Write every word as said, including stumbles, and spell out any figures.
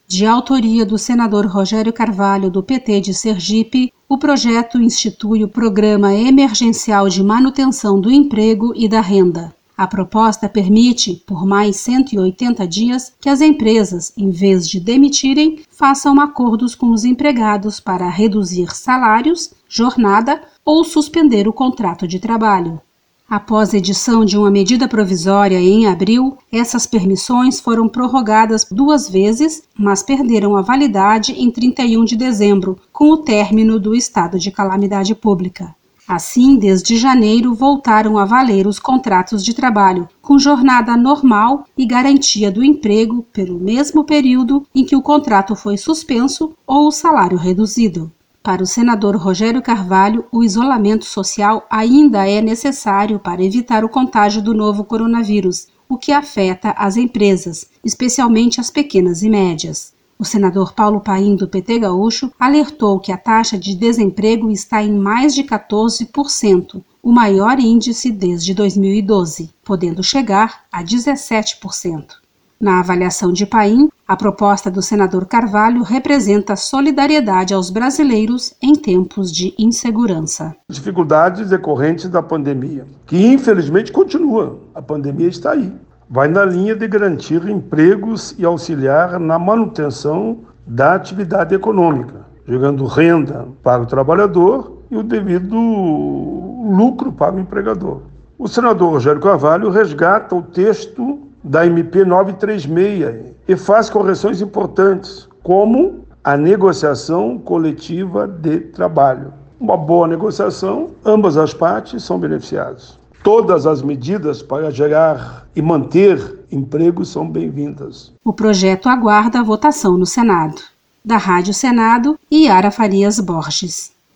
De autoria do senador Rogério Carvalho, do P T de Sergipe, o projeto institui o Programa Emergencial de Manutenção do Emprego e da Renda. A proposta permite, por mais cento e oitenta dias, que as empresas, em vez de demitirem, façam acordos com os empregados para reduzir salários, jornada ou suspender o contrato de trabalho. Após a edição de uma medida provisória em abril, essas permissões foram prorrogadas duas vezes, mas perderam a validade em trinta e um de dezembro, com o término do estado de calamidade pública. Assim, desde janeiro, voltaram a valer os contratos de trabalho, com jornada normal e garantia do emprego pelo mesmo período em que o contrato foi suspenso ou o salário reduzido. Para o senador Rogério Carvalho, o isolamento social ainda é necessário para evitar o contágio do novo coronavírus, o que afeta as empresas, especialmente as pequenas e médias. O senador Paulo Paim, do P T gaúcho, alertou que a taxa de desemprego está em mais de quatorze por cento, o maior índice desde dois mil e doze, podendo chegar a dezessete por cento. Na avaliação de Paim, a proposta do senador Carvalho representa solidariedade aos brasileiros em tempos de insegurança. Dificuldades decorrentes da pandemia, que infelizmente continua. A pandemia está aí. Vai na linha de garantir empregos e auxiliar na manutenção da atividade econômica, gerando renda para o trabalhador e o devido lucro para o empregador. O senador Rogério Carvalho resgata o texto da M P novecentos e trinta e seis e faz correções importantes, como a negociação coletiva de trabalho. Uma boa negociação, ambas as partes são beneficiadas. Todas as medidas para gerar e manter empregos são bem-vindas. O projeto aguarda a votação no Senado. Da Rádio Senado, Yara Farias Borges.